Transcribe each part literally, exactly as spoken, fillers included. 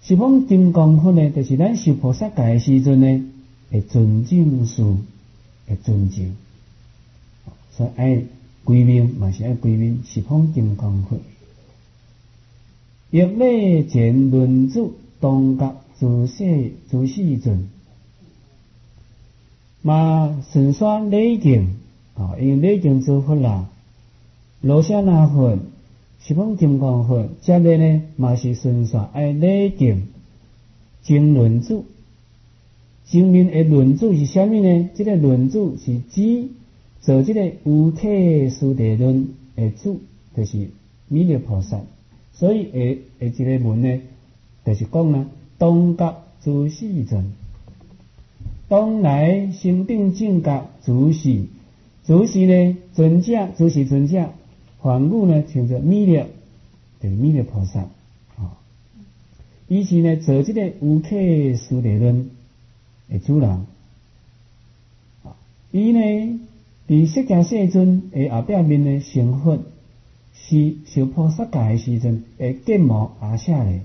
十方金刚佛呢，就是咱修菩萨戒时阵呢，会尊敬事，会尊敬，所以爱归命，嘛是爱归命十方金刚佛。欲礼前论主，当觉自世自世尊，嘛顺宣礼敬，啊，因礼敬诸佛啦，罗刹那佛、十方金刚佛，接着呢，嘛是顺宣爱礼敬经论主。前面的论主是啥物呢？这个论主是指做这个有体殊地论的主，就是弥勒菩萨。所以下下一个文呢，就是讲啦，当觉自世尊，当来心定正觉自世，自世呢尊者，自世尊者，梵语呢称作弥勒，就是弥勒菩萨啊。伊是呢做这个有体殊地论的主人，啊，伊呢伫释迦世尊的后壁面呢成佛。是修菩萨戒的时阵，会见无阿舍利，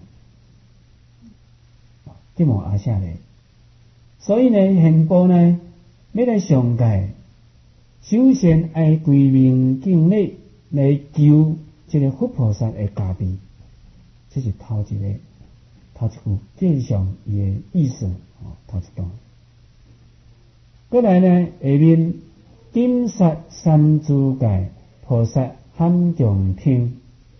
见无阿舍利。所以呢，现部呢，要来上戒，首先爱归命敬礼来求这个佛菩萨的加被，这是头一个头一句介绍伊的意思哦，头一段。过来呢，下面金萨三诸戒菩萨。含强听，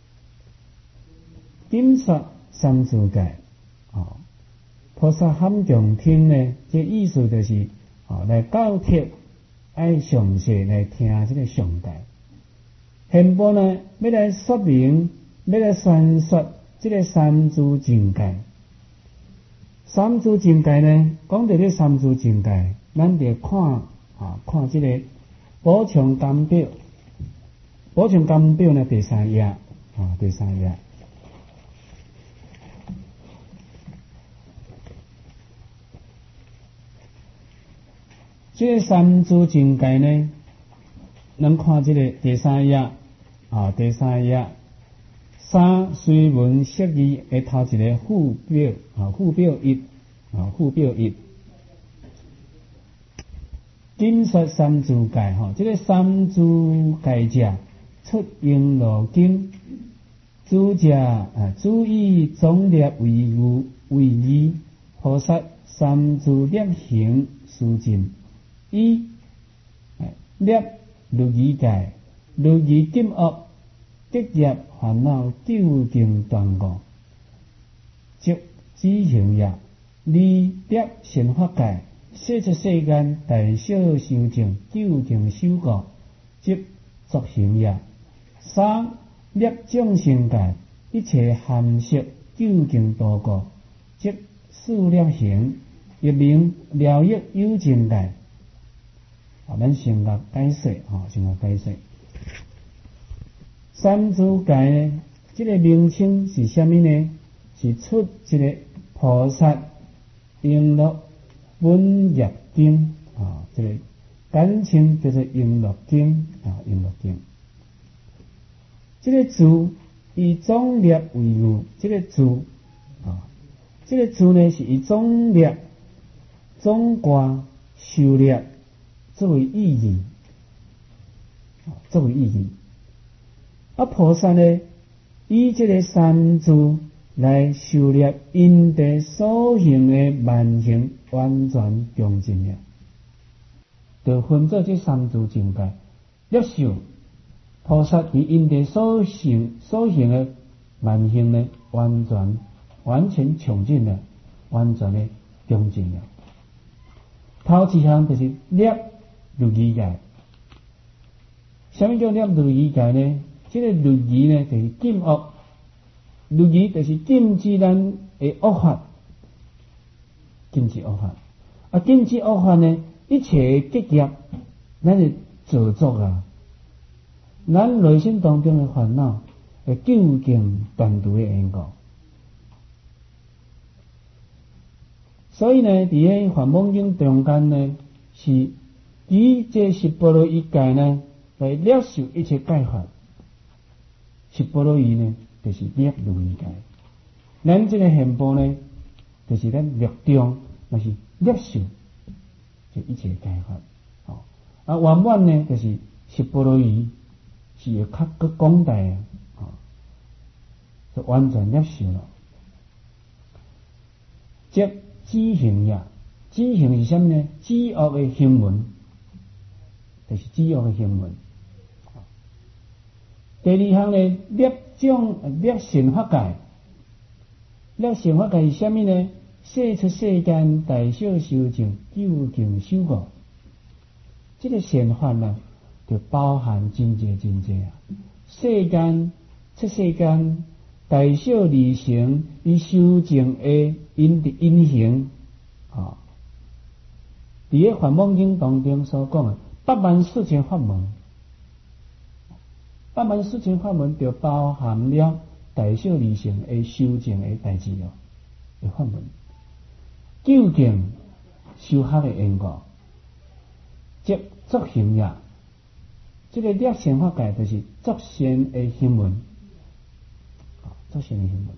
金萨三诸戒，哦，菩萨含强听呢，这意思就是，哦，来教贴，爱详细来听这个上戒。现部呢，要来说明，要来宣说这个三诸境界。三诸境界呢，讲到这三诸境界，咱得看啊，看这个补充纲表。补充纲表呢，第三页啊，第三页。这个三诸境界呢，咱看这个第三页啊，第三页三随文释义的头一个附表啊，附表一啊，附表一。金说三诸戒哈，这个三诸戒者。出应罗经，主者啊，主以总列为语为义，菩萨三诸列行殊尽。一列律仪戒，律仪禁恶，结业烦恼究竟断悟，即知行也。二列善法戒，说出世间大小修正究竟修过，即作行也。三列众生戒，一切含摄究竟度过，即四列行，一名疗愈有情戒。啊，咱先甲解释啊，先甲解释。三诸戒呢，这个名称是啥物呢？是出这个菩萨璎珞本业经啊，这个简称叫做璎珞经啊，璎珞经。这个字以总列为语，这个字啊，这个字呢是以总列、总卦、修列作为意义，啊，作为意义。啊，菩萨呢以这个三字来修列因地所行的万行完全恭敬了，就分做这三字境界，要修。菩萨伫因地所行所行的万行呢，完全完全穷尽了，完全的恭敬了。头一项就是念律仪戒。什么叫念律仪戒呢？这个律仪呢，就是禁恶。律仪就是禁止咱的恶法，禁止恶法。啊，禁止恶法呢，一切结业，咱是造作啊。咱内心当中的烦恼，会究竟断除的缘故。所以呢，伫个梵网经中间呢，是以这十波罗夷戒呢来了受一切戒法。十波罗夷呢，就是念律仪戒。咱这个现部呢， 就是咱略中，那是略受，就一切解法。哦，啊圆满呢，就是十波罗夷，是会较搁广大啊，哦，就完全略受了。即知行也，知行是啥物呢？知恶的行文，就是知恶的行文。第二项呢，略种略善法界，略善法界是啥物呢？世出世间大小修正，究竟修过。这个善法呢，就包含真济真济啊！世间出世间大小利行，伊修正的因的因行啊，伫咧《梵网经》当中所讲的八万四千法门，八万四千法门就包含了大小利行的修正的代志了，的法门。究竟修学的因果，即作行也。这个略善法界就是作善的行文，啊，作善的行文。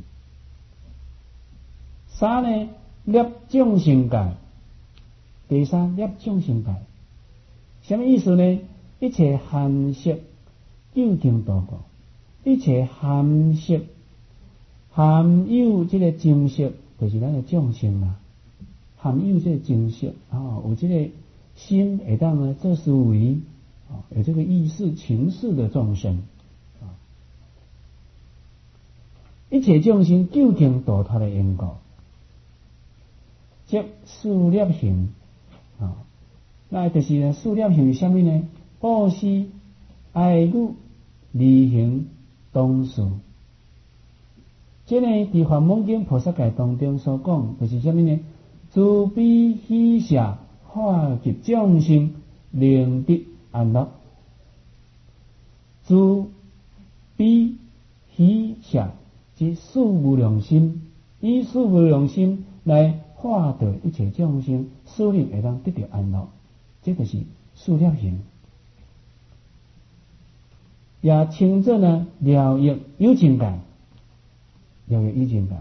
三呢，略众生界。第三，略众生界，什么意思呢？一切含摄究竟度过，一切含摄含有这个精色，就是咱的众生啊。含有这个精色啊，有这个心会当呢做思维啊，有这个意识情识的众生啊，一切众生究竟度脱的因果，即事业行啊，那就是呢，事业行是啥物呢？布施、爱语、利行、当事。这呢，伫《梵网经》菩萨戒当中所讲，就是啥物呢？慈悲喜舍，化及众生，令得安乐。慈悲喜舍，即四无量心，以四无量心来化度一切众生，使令会当得到安乐。这就是事业行，也称作呢疗愈有情界，疗愈有情界。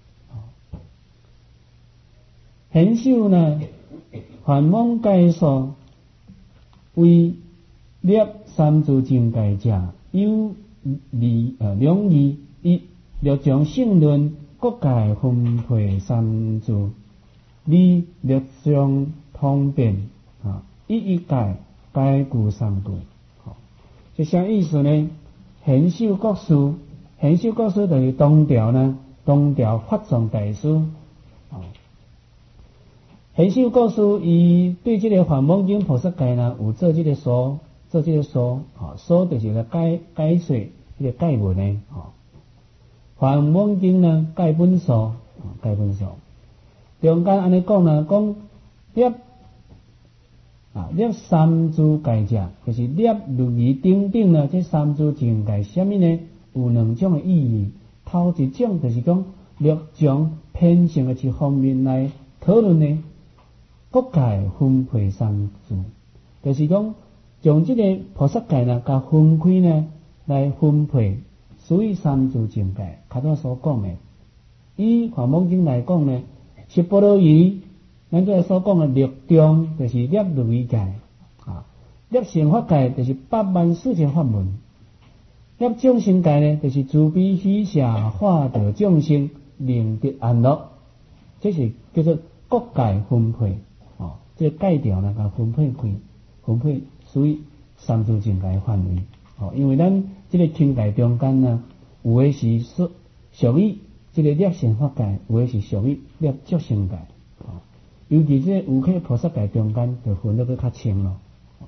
显修呢，梵网界所为略三诸境界者，有二呃两义一，略将性论各界分配三诸；二，略将通变啊，一一界解故三故。好，这啥意思呢？显修国师，显修国师就是东调呢，东调法藏大师。啊。显修国师伊对这个《梵网经》菩萨戒呢，有做这个说，做这个说，啊，说就是个解解说这个解文呢，啊，《梵网经》呢解本说，啊，解本说，中间安尼讲呢，讲略啊略三诸界者，就是略律仪等等呢，这三诸境界什么呢？有两种的意义。头一种就是讲略从偏性的一方面来讨论呢。各界分配三诸，就是讲将这个菩萨戒呢，甲分开呢来分配，属于三诸境界。较早所讲的，以《梵网经》来讲呢，十波罗夷，咱这所讲的略中，就是略律仪界啊；略善法界，就是八万四千法门；略众生界呢，就是慈悲喜舍，化度众生，令得安乐。这是叫做各界分配。哦，这个界条呢，甲分配开，分配属于三诸境界范围。哦，因为咱这个境界中间呢，有的是属属于这个略善法界，有的是属于略众生界。哦，尤其这有些菩萨界中间，就分得个较清咯。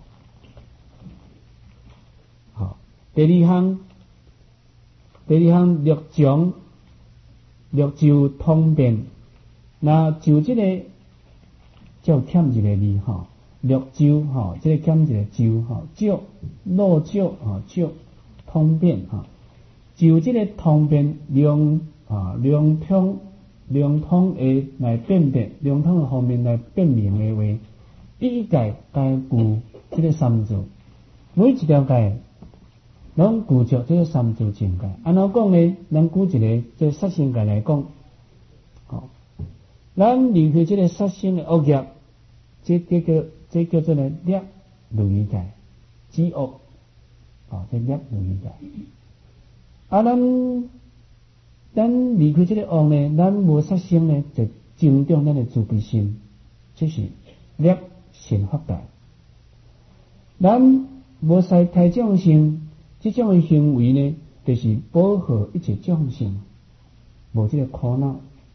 好，第二项，第二项略讲略就通变，那就这个。叫欠一个字吼，略就吼，这个欠一个就吼，就落就吼，就通变吼，就这个通变量啊，量通量通的来辨别，量通的方面来辨明的话，一界解故这个三诸，每一条界拢具足这个三诸境界。安怎讲呢？咱举一个这杀生界来讲，吼， 咱离开这个杀生的恶业，这这个这叫做呢业如意界，止恶，哦，这业如意界。啊，咱咱离开这个恶呢，咱无杀生呢，就增长咱的慈悲心，这是业善法界。咱无杀害众生，这种的行为呢，就是保护一切众生，无这个苦恼。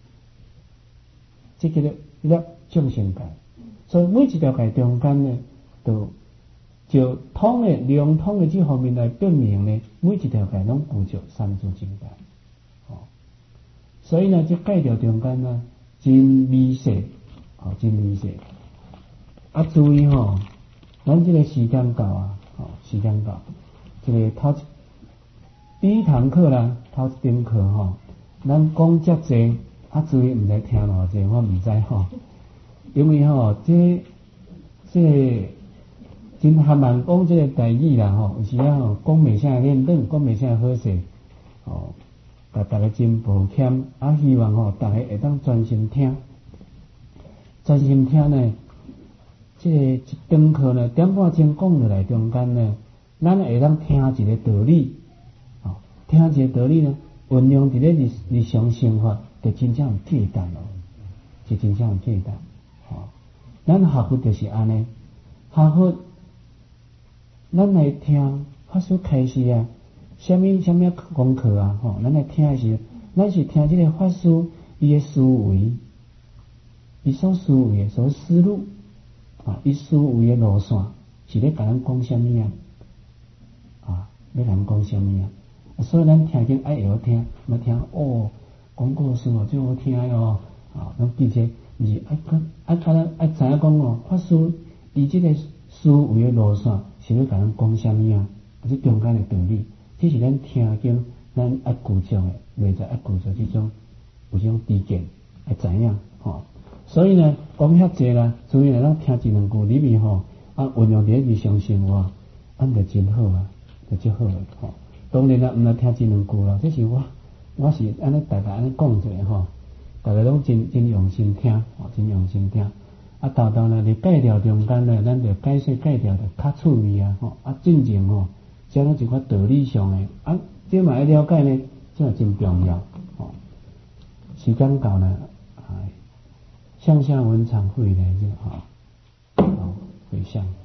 这个咧业众生界，所以每一条界中间呢，都就通的量通的这方面来证明呢，每一条界拢具足三足境界。哦，所以呢，这界条中间呢，真微细，哦，真微细。啊，注意吼，咱这个时间到啊，哦，时间到，这个头第一堂课啦，头一堂课吼，咱讲遮济。啊，注意毋知听偌济，我毋知吼，因为吼，这这真含慢讲这个台语啦吼，有时啊吼讲袂啥练短，讲袂啥好势，哦，甲大家真抱歉，啊，希望吼大家会当专心听，专心听呢，这个一堂课呢点半钟讲落来中间呢，咱会当听一个道理，哦，听一个道理呢，运用伫咧日日常生活。就真正有简单咯，就真正有简单。吼、哦，咱学佛就是安尼，学佛，咱来听法师开示啊，什么什么功课啊，吼、哦，咱来听的时候，咱是听这个法师伊的思维，伊所思维的所思路，啊，伊思维的路线是咧甲咱讲什么啊？啊，咧甲咱讲什么啊？所以咱听经爱会晓听，要听哦。讲故事哦，最好听哦，啊，咱并且毋是爱讲爱甲咱爱知影讲哦，法师伊即个思维的路线是要甲咱讲啥物啊？啊，即中间的道理，这是咱听经咱爱具足的，袂使爱具足即种有即种知见，爱知影吼、哦。所以呢，讲遐济啦，所以呢，咱听一两句里面吼，啊，运用伫日常生活，安就真好啊，就真好诶吼、哦。当然啦，毋来听一两句啦，这是我。我是安尼，大家安尼讲者吼，大家拢真真用心听，哦，真用心听。啊，豆豆呢，伫介条中间呢，咱着解说介条着较趣味啊，吼，啊，进前吼，讲了一寡道理上诶，啊，这嘛要了解呢，这也真重要，吼。时间到呢，啊，向下文常会呢，就吼，好，回向。